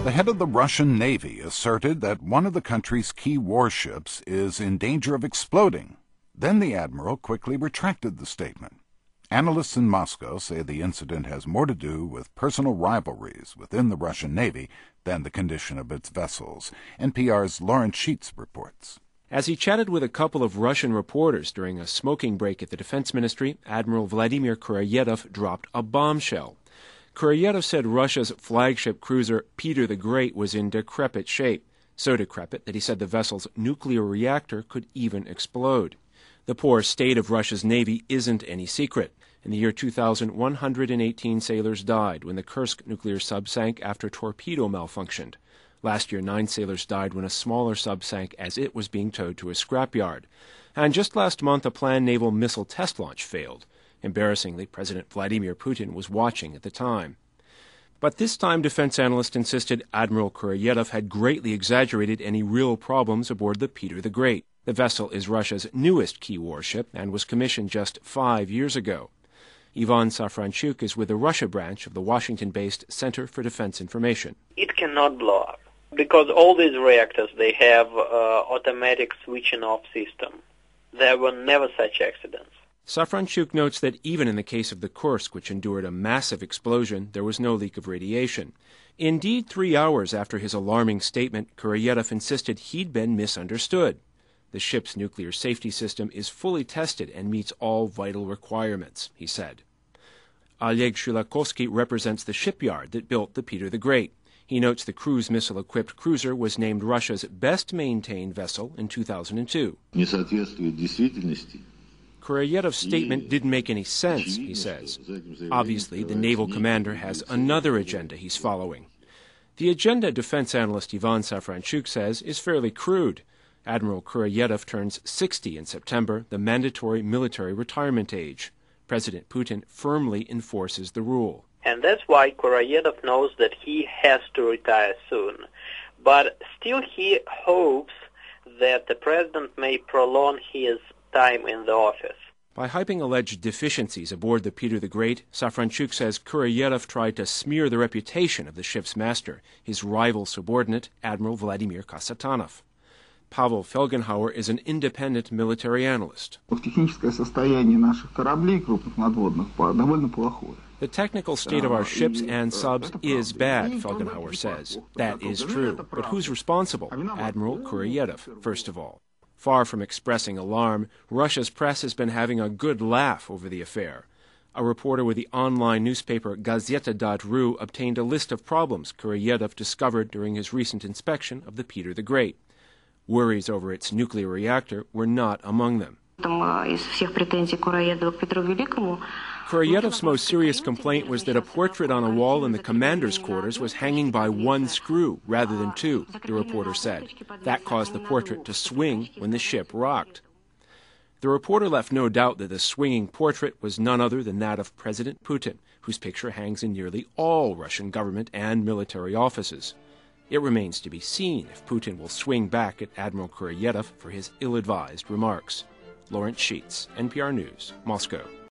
The head of the Russian Navy asserted that one of the country's key warships is in danger of exploding. Then the admiral quickly retracted the statement. Analysts in Moscow say the incident has more to do with personal rivalries within the Russian Navy than the condition of its vessels. NPR's Lawrence Sheets reports. As he chatted with a couple of Russian reporters during a smoking break at the Defense Ministry, Admiral Vladimir Kuroyedov dropped a bombshell. Kuroyedov said Russia's flagship cruiser Peter the Great was in decrepit shape, so decrepit that he said the vessel's nuclear reactor could even explode. The poor state of Russia's Navy isn't any secret. In the year 2000, 118 sailors died when the Kursk nuclear sub sank after torpedo malfunctioned. Last year, 9 sailors died when a smaller sub sank as it was being towed to a scrapyard. And just last month, a planned naval missile test launch failed. Embarrassingly, President Vladimir Putin was watching at the time. But this time, defense analysts insisted Admiral Kuroyedov had greatly exaggerated any real problems aboard the Peter the Great. The vessel is Russia's newest key warship and was commissioned just 5 years ago. Ivan Safranchuk is with the Russia branch of the Washington-based Center for Defense Information. It cannot blow up because all these reactors, they have automatic switching off system. There were never such accidents. Safranchuk notes that even in the case of the Kursk, which endured a massive explosion, there was no leak of radiation. Indeed, 3 hours after his alarming statement, Kuroyedov insisted he'd been misunderstood. The ship's nuclear safety system is fully tested and meets all vital requirements, he said. Oleg Shulakovsky represents the shipyard that built the Peter the Great. He notes the cruise missile-equipped cruiser was named Russia's best-maintained vessel in 2002. Kuroyedov's statement didn't make any sense, he says. Obviously, the naval commander has another agenda he's following. The agenda, defense analyst Ivan Safranchuk says, is fairly crude. Admiral Kuroyedov turns 60 in September, the mandatory military retirement age. President Putin firmly enforces the rule. And that's why Kuroyedov knows that he has to retire soon. But still he hopes that the president may prolong his time in the office. By hyping alleged deficiencies aboard the Peter the Great, Safranchuk says Kuroyedov tried to smear the reputation of the ship's master, his rival subordinate, Admiral Vladimir Kasatonov. Pavel Felgenhauer is an independent military analyst. The technical state of our ships and subs is bad, Felgenhauer says. That is true. But who's responsible? Admiral Kuroyedov, first of all. Far from expressing alarm, Russia's press has been having a good laugh over the affair. A reporter with the online newspaper Gazeta.ru obtained a list of problems Kuroyedov discovered during his recent inspection of the Peter the Great. Worries over its nuclear reactor were not among them. Kuroyedov's most serious complaint was that a portrait on a wall in the commander's quarters was hanging by one screw rather than 2, the reporter said. That caused the portrait to swing when the ship rocked. The reporter left no doubt that the swinging portrait was none other than that of President Putin, whose picture hangs in nearly all Russian government and military offices. It remains to be seen if Putin will swing back at Admiral Kuroyedov for his ill-advised remarks. Lawrence Sheets, NPR News, Moscow.